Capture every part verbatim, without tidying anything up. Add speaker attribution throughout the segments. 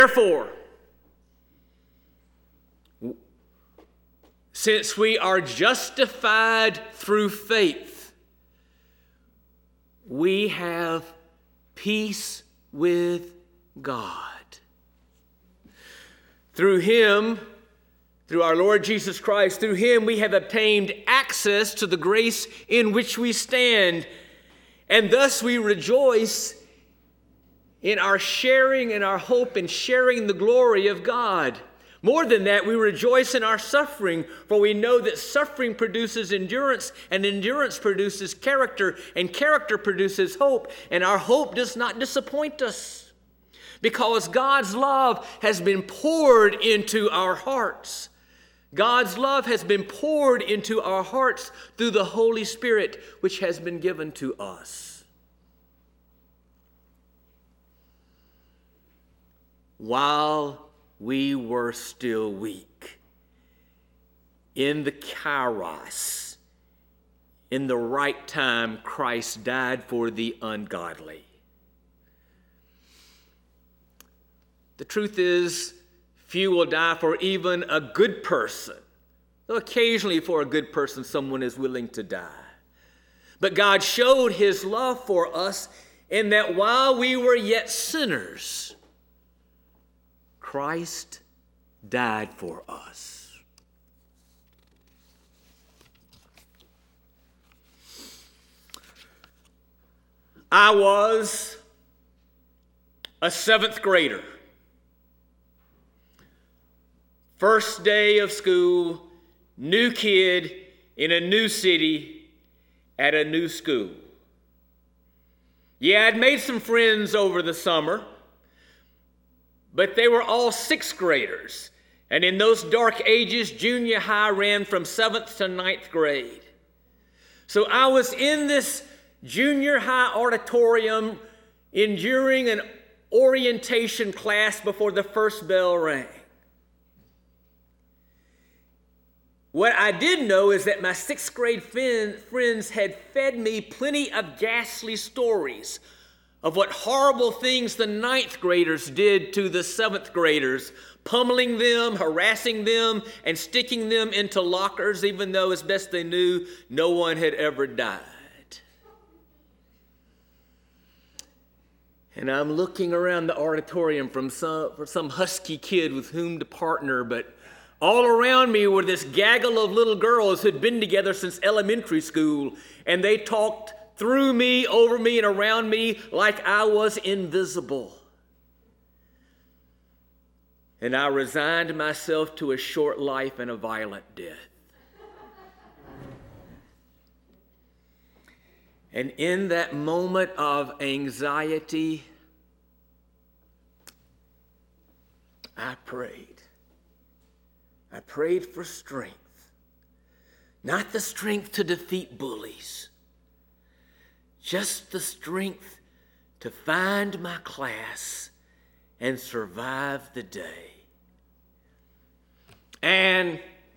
Speaker 1: Therefore, since we are justified through faith, we have peace with God. Through him, through our Lord Jesus Christ, through him we have obtained access to the grace in which we stand, and thus we rejoice in our sharing and our hope in sharing the glory of God. More than that, we rejoice in our suffering, for we know that suffering produces endurance, and endurance produces character, and character produces hope, and our hope does not disappoint us, because God's love has been poured into our hearts. God's love has been poured into our hearts through the Holy Spirit, which has been given to us. While we were still weak, in the kairos, in the right time, Christ died for the ungodly. The truth is, few will die for even a good person. Though occasionally for a good person, someone is willing to die. But God showed his love for us in that while we were yet sinners, Christ died for us. I was a seventh grader. First day of school, new kid in a new city at a new school. Yeah, I'd made some friends over the summer, but they were all sixth graders. And in those dark ages, junior high ran from seventh to ninth grade. So I was in this junior high auditorium enduring an orientation class before the first bell rang. What I did know is that my sixth grade friends had fed me plenty of ghastly stories of what horrible things the ninth graders did to the seventh graders, pummeling them, harassing them, and sticking them into lockers, even though, as best they knew, no one had ever died. And I'm looking around the auditorium from some, for some husky kid with whom to partner, but all around me were this gaggle of little girls who'd been together since elementary school, and they talked through me, over me, and around me like I was invisible. And I resigned myself to a short life and a violent death. And in that moment of anxiety, I prayed. I prayed for strength. Not the strength to defeat bullies, just the strength to find my class and survive the day. And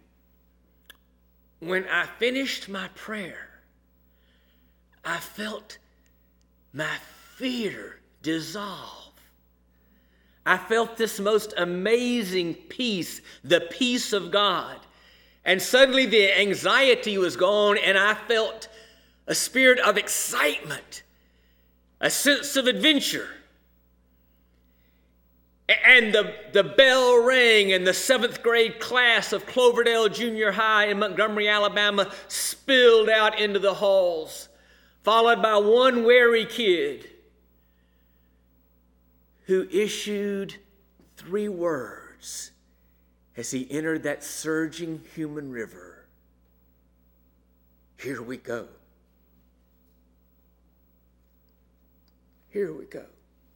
Speaker 1: when I finished my prayer, I felt my fear dissolve. I felt this most amazing peace, the peace of God. And suddenly the anxiety was gone, and I felt a spirit of excitement, a sense of adventure. And the, the bell rang, and the seventh grade class of Cloverdale Junior High in Montgomery, Alabama, spilled out into the halls, followed by one wary kid who issued three words as he entered that surging human river. Here we go. Here we go.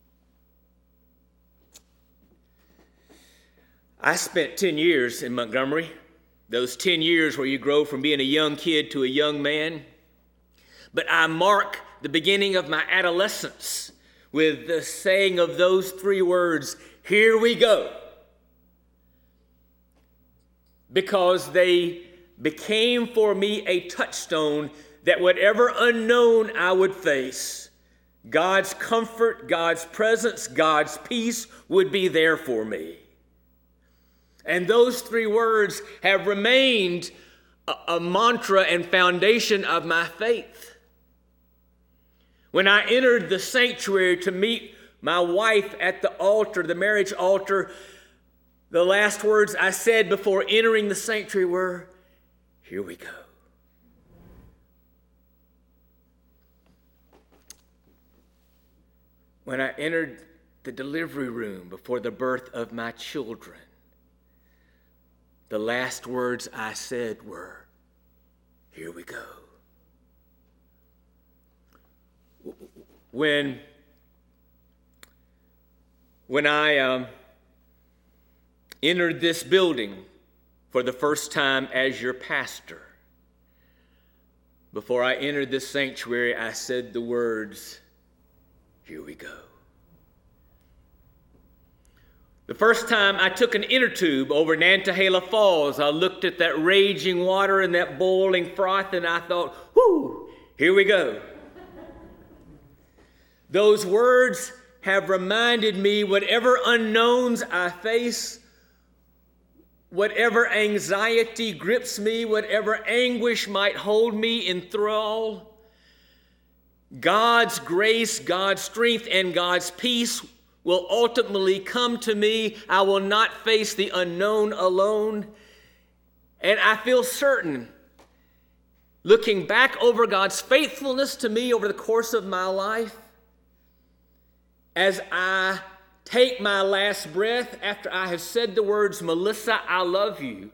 Speaker 1: I spent ten years in Montgomery, those ten years where you grow from being a young kid to a young man. But I mark the beginning of my adolescence with the saying of those three words, here we go. Because they became for me a touchstone that whatever unknown I would face, God's comfort, God's presence, God's peace would be there for me. And those three words have remained a, a mantra and foundation of my faith. When I entered the sanctuary to meet my wife at the altar, the marriage altar, the last words I said before entering the sanctuary were, "Here we go." When I entered the delivery room before the birth of my children, the last words I said were, "Here we go." When, when I um, entered this building for the first time as your pastor, before I entered this sanctuary, I said the words, "Here we go." The first time I took an inner tube over Nantahala Falls, I looked at that raging water and that boiling froth, and I thought, whoo, here we go. Those words have reminded me whatever unknowns I face, whatever anxiety grips me, whatever anguish might hold me in thrall, God's grace, God's strength, and God's peace will ultimately come to me. I will not face the unknown alone. And I feel certain, looking back over God's faithfulness to me over the course of my life, as I take my last breath after I have said the words, "Melissa, I love you,"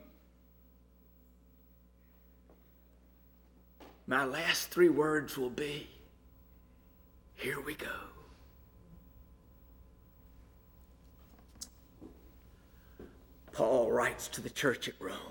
Speaker 1: my last three words will be, "Here we go." Paul writes to the church at Rome,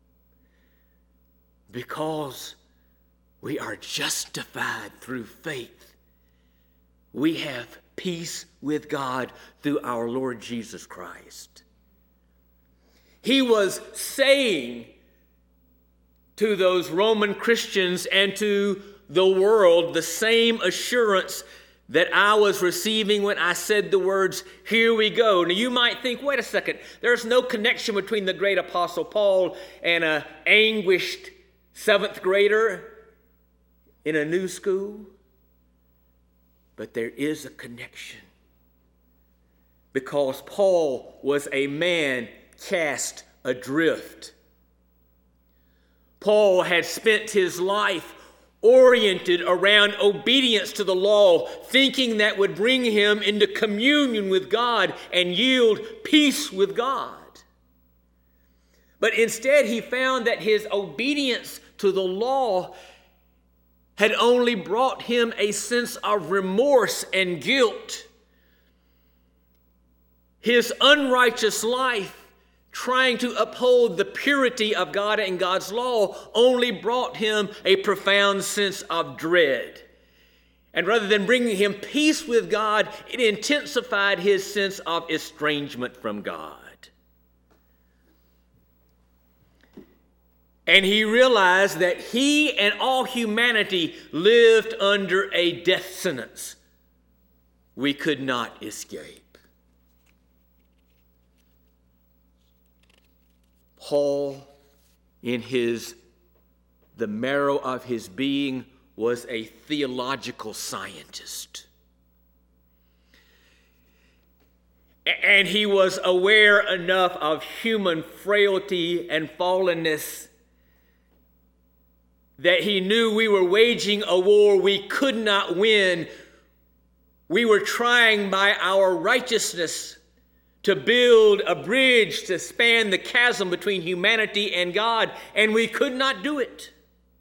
Speaker 1: because we are justified through faith, we have peace with God through our Lord Jesus Christ. He was saying to those Roman Christians and to the world the same assurance that I was receiving when I said the words, "Here we go." Now you might think, wait a second, there's no connection between the great apostle Paul and an anguished seventh grader in a new school. But there is a connection, because Paul was a man cast adrift. Paul had spent his life oriented around obedience to the law, thinking that would bring him into communion with God and yield peace with God. But instead, he found that his obedience to the law had only brought him a sense of remorse and guilt. His unrighteous life, trying to uphold the purity of God and God's law, only brought him a profound sense of dread. And rather than bringing him peace with God, it intensified his sense of estrangement from God. And he realized that he and all humanity lived under a death sentence we could not escape. Paul, in his the marrow of his being, was a theological scientist. And he was aware enough of human frailty and fallenness that he knew we were waging a war we could not win. We were trying by our righteousness to build a bridge to span the chasm between humanity and God, and we could not do it.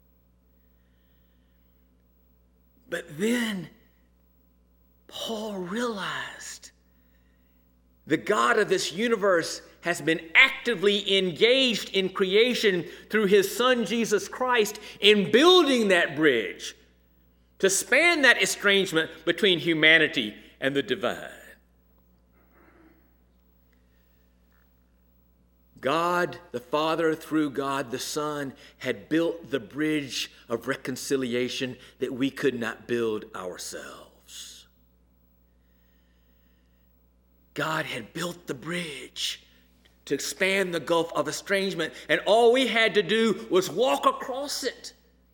Speaker 1: But then Paul realized the God of this universe has been actively engaged in creation through his Son, Jesus Christ, in building that bridge to span that estrangement between humanity and the divine. God the Father, through God the Son, had built the bridge of reconciliation that we could not build ourselves. God had built the bridge to expand the gulf of estrangement, and all we had to do was walk across it.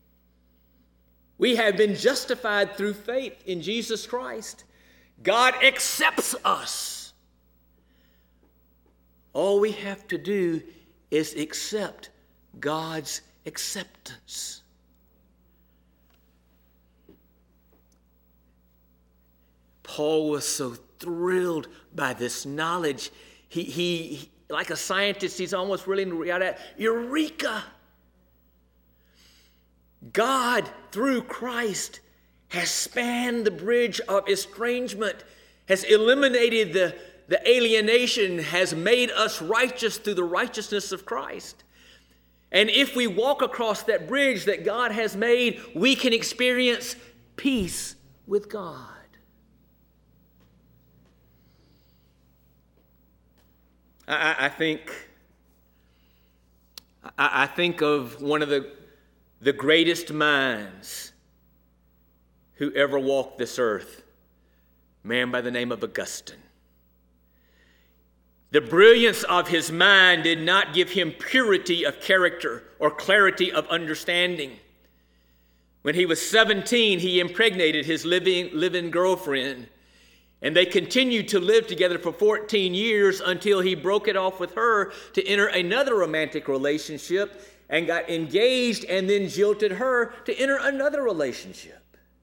Speaker 1: We have been justified through faith in Jesus Christ. God accepts us. All we have to do is accept God's acceptance. Paul was so thrilled by this knowledge. He, he like a scientist, he's almost willing to read out, Eureka! God, through Christ, has spanned the bridge of estrangement, has eliminated the, the alienation, has made us righteous through the righteousness of Christ. And if we walk across that bridge that God has made, we can experience peace with God. I, I think I, I think of one of the, the greatest minds who ever walked this earth, a man by the name of Augustine. The brilliance of his mind did not give him purity of character or clarity of understanding. When he was seventeen, he impregnated his living, living girlfriend, and they continued to live together for fourteen years until he broke it off with her to enter another romantic relationship and got engaged and then jilted her to enter another relationship.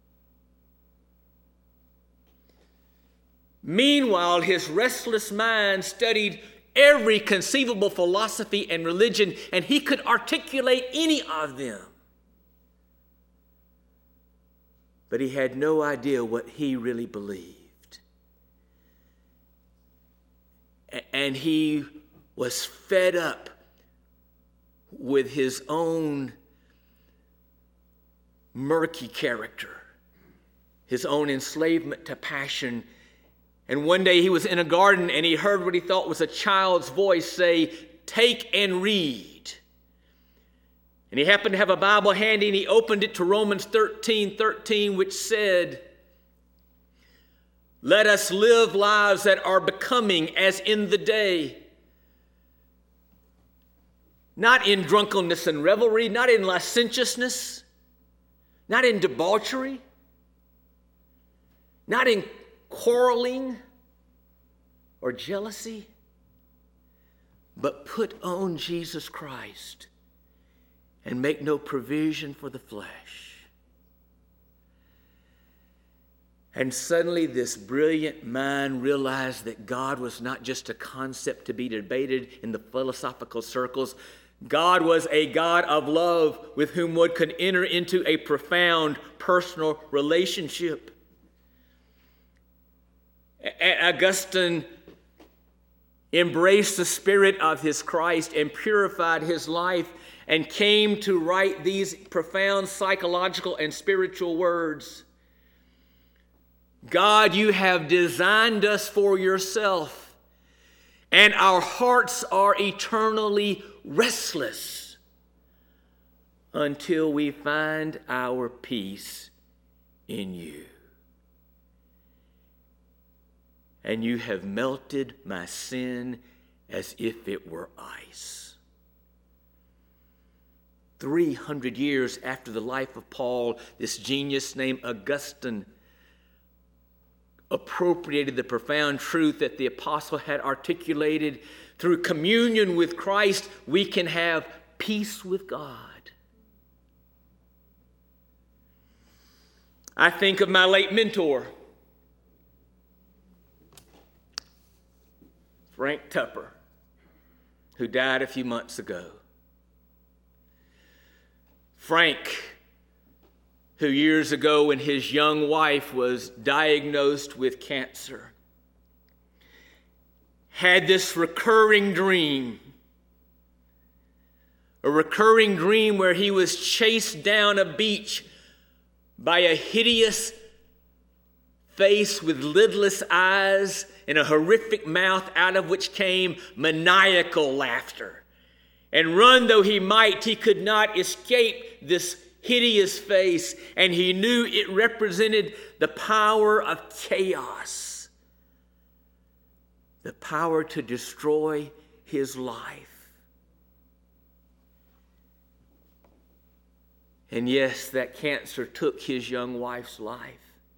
Speaker 1: Meanwhile, his restless mind studied every conceivable philosophy and religion, and he could articulate any of them. But he had no idea what he really believed. And he was fed up with his own murky character, his own enslavement to passion. And one day he was in a garden and he heard what he thought was a child's voice say, "Take and read." And he happened to have a Bible handy and he opened it to Romans thirteen thirteen, which said, "Let us live lives that are becoming as in the day, not in drunkenness and revelry, not in licentiousness, not in debauchery, not in quarreling or jealousy, but put on Jesus Christ and make no provision for the flesh." And suddenly this brilliant mind realized that God was not just a concept to be debated in the philosophical circles. God was a God of love with whom one could enter into a profound personal relationship. Augustine embraced the spirit of his Christ and purified his life and came to write these profound psychological and spiritual words. "God, you have designed us for yourself, and our hearts are eternally restless until we find our peace in you. And you have melted my sin as if it were ice." Three hundred years after the life of Paul, this genius named Augustine appropriated the profound truth that the apostle had articulated. Through communion with Christ, we can have peace with God. I think of my late mentor, Frank Tupper, who died a few months ago. Frank, who years ago when his young wife was diagnosed with cancer, had this recurring dream, a recurring dream where he was chased down a beach by a hideous face with lidless eyes and a horrific mouth out of which came maniacal laughter. And run though he might, he could not escape this hideous face, and he knew it represented the power of chaos the power to destroy his life. And yes, that cancer took his young wife's life.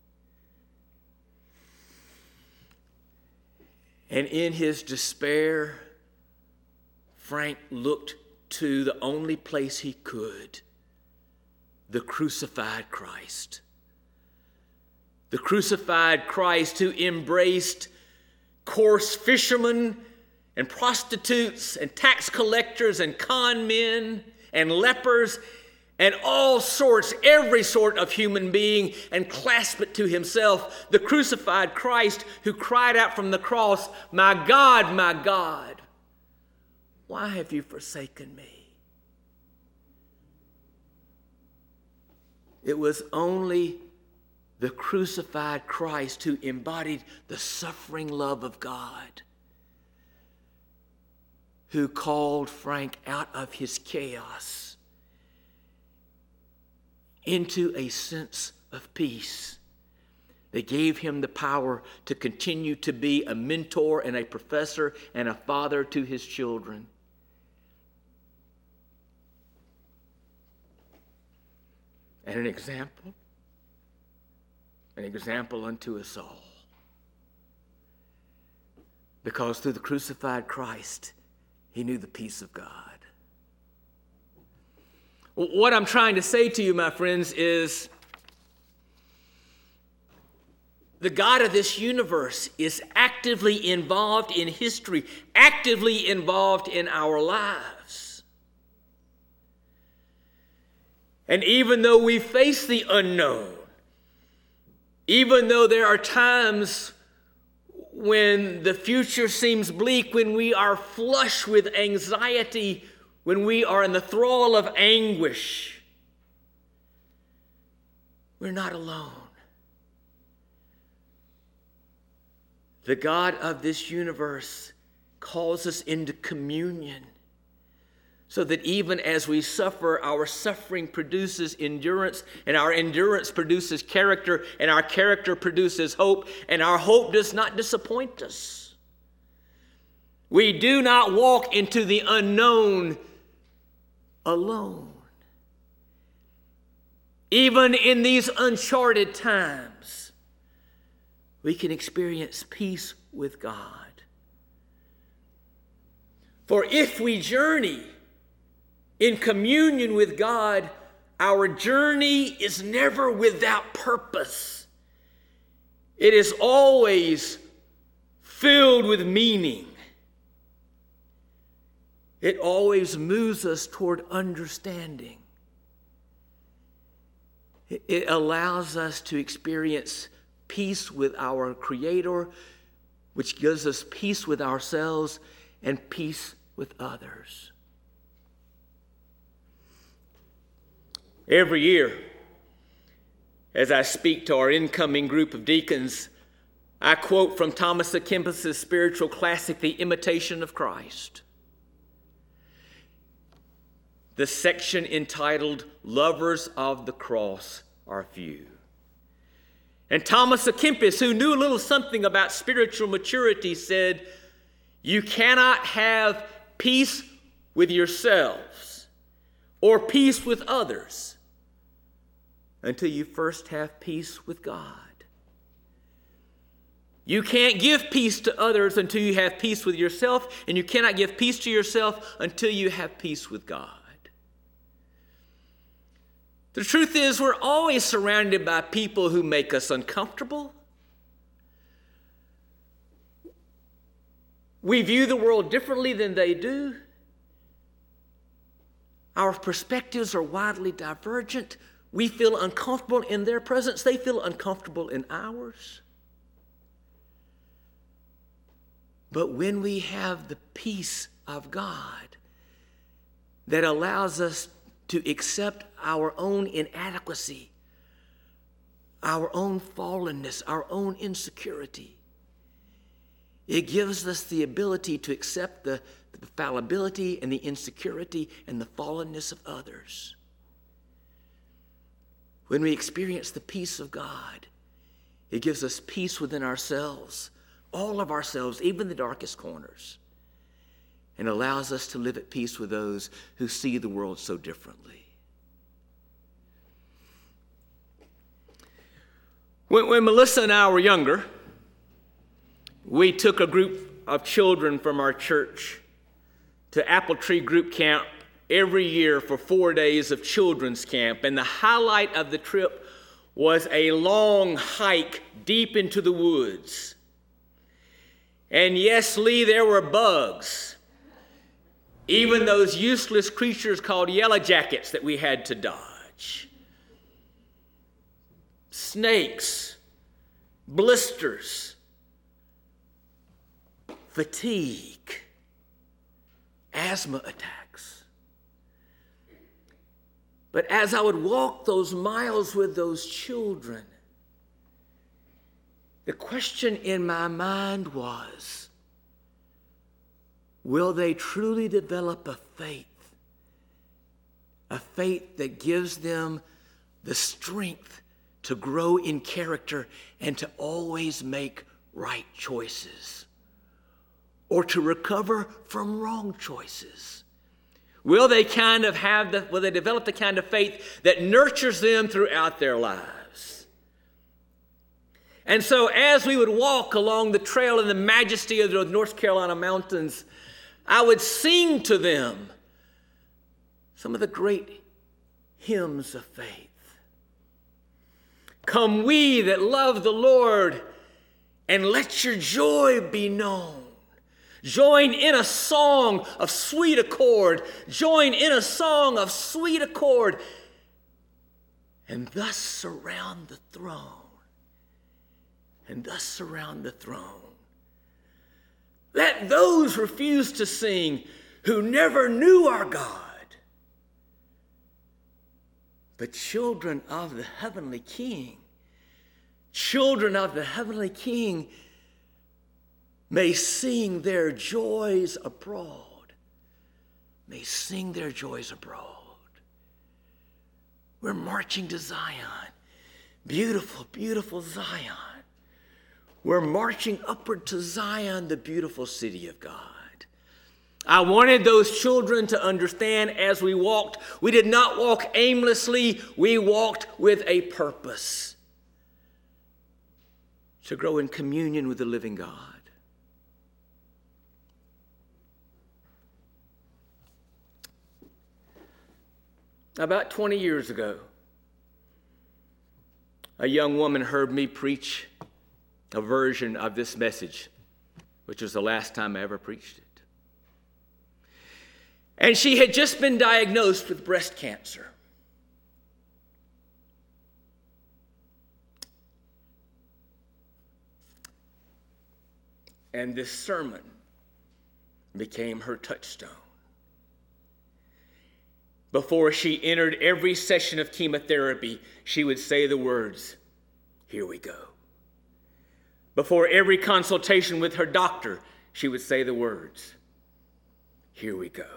Speaker 1: And in his despair, Frank looked to the only place he could, the crucified Christ. The crucified Christ who embraced coarse fishermen and prostitutes and tax collectors and con men and lepers and all sorts, every sort of human being, and clasped it to himself. The crucified Christ who cried out from the cross, "My God, my God, why have you forsaken me?" It was only the crucified Christ who embodied the suffering love of God, who called Frank out of his chaos into a sense of peace that gave him the power to continue to be a mentor and a professor and a father to his children. And an example, an example unto us all. Because through the crucified Christ, he knew the peace of God. What I'm trying to say to you, my friends, is the God of this universe is actively involved in history, actively involved in our lives. And even though we face the unknown, even though there are times when the future seems bleak, when we are flush with anxiety, when we are in the thrall of anguish, we're not alone. The God of this universe calls us into communion so that even as we suffer, our suffering produces endurance, and our endurance produces character, and our character produces hope, and our hope does not disappoint us. We do not walk into the unknown alone. Even in these uncharted times, we can experience peace with God. For if we journey in communion with God, our journey is never without purpose. It is always filled with meaning. It always moves us toward understanding. It allows us to experience peace with our Creator, which gives us peace with ourselves and peace with others. Every year, as I speak to our incoming group of deacons, I quote from Thomas à Kempis' spiritual classic, The Imitation of Christ, the section entitled, "Lovers of the Cross Are Few." And Thomas à Kempis, who knew a little something about spiritual maturity, said, "You cannot have peace with yourselves or peace with others until you first have peace with God. You can't give peace to others until you have peace with yourself, and you cannot give peace to yourself until you have peace with God." The truth is, we're always surrounded by people who make us uncomfortable. We view the world differently than they do. Our perspectives are widely divergent. We feel uncomfortable in their presence. They feel uncomfortable in ours. But when we have the peace of God that allows us to accept our own inadequacy, our own fallenness, our own insecurity, it gives us the ability to accept the, the fallibility and the insecurity and the fallenness of others. When we experience the peace of God, it gives us peace within ourselves, all of ourselves, even the darkest corners, and allows us to live at peace with those who see the world so differently. When, when Melissa and I were younger, we took a group of children from our church to Apple Tree Group Camp every year for four days of children's camp. And the highlight of the trip was a long hike deep into the woods. And yes, Lee, there were bugs. Even those useless creatures called yellow jackets that we had to dodge. Snakes, blisters, fatigue, asthma attacks. But as I would walk those miles with those children, the question in my mind was, will they truly develop a faith? A faith that gives them the strength to grow in character and to always make right choices, or to recover from wrong choices? Will they kind of have the, will they develop the kind of faith that nurtures them throughout their lives? And so as we would walk along the trail in the majesty of the North Carolina mountains, I would sing to them some of the great hymns of faith. Come we that love the Lord, and let your joy be known. Join in a song of sweet accord. Join in a song of sweet accord. And thus surround the throne. And thus surround the throne. Let those refuse to sing who never knew our God. But children of the heavenly King, children of the heavenly King may sing their joys abroad. May sing their joys abroad. We're marching to Zion. Beautiful, beautiful Zion. We're marching upward to Zion, the beautiful city of God. I wanted those children to understand as we walked, we did not walk aimlessly, we walked with a purpose. To grow in communion with the living God. About twenty years ago, a young woman heard me preach a version of this message, which was the last time I ever preached it. And she had just been diagnosed with breast cancer. And this sermon became her touchstone. Before she entered every session of chemotherapy, she would say the words, "Here we go." Before every consultation with her doctor, she would say the words, "Here we go."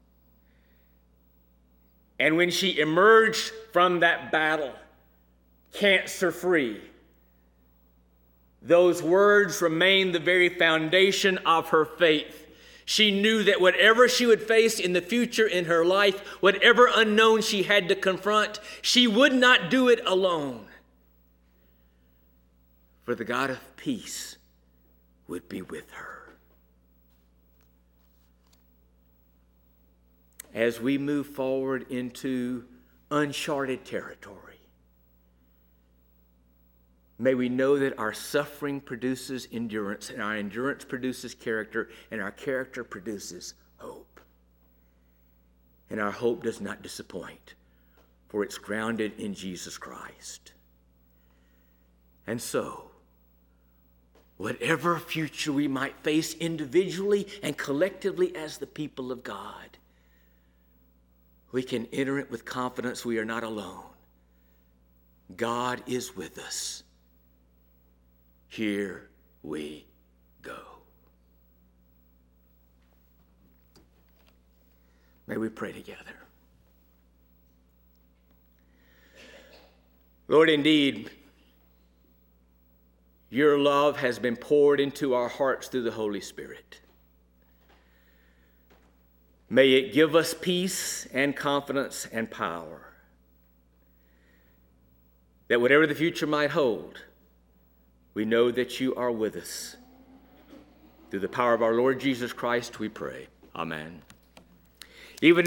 Speaker 1: And when she emerged from that battle, cancer-free, those words remained the very foundation of her faith. She knew that whatever she would face in the future in her life, whatever unknown she had to confront, she would not do it alone. For the God of peace would be with her. As we move forward into uncharted territory, may we know that our suffering produces endurance, and our endurance produces character, and our character produces hope. And our hope does not disappoint, for it's grounded in Jesus Christ. And so, whatever future we might face individually and collectively as the people of God, we can enter it with confidence. We are not alone. God is with us. Here we go. May we pray together. Lord, indeed, Your love has been poured into our hearts through the Holy Spirit. May it give us peace and confidence and power, that whatever the future might hold, we know that you are with us. Through the power of our Lord Jesus Christ, we pray. Amen. Even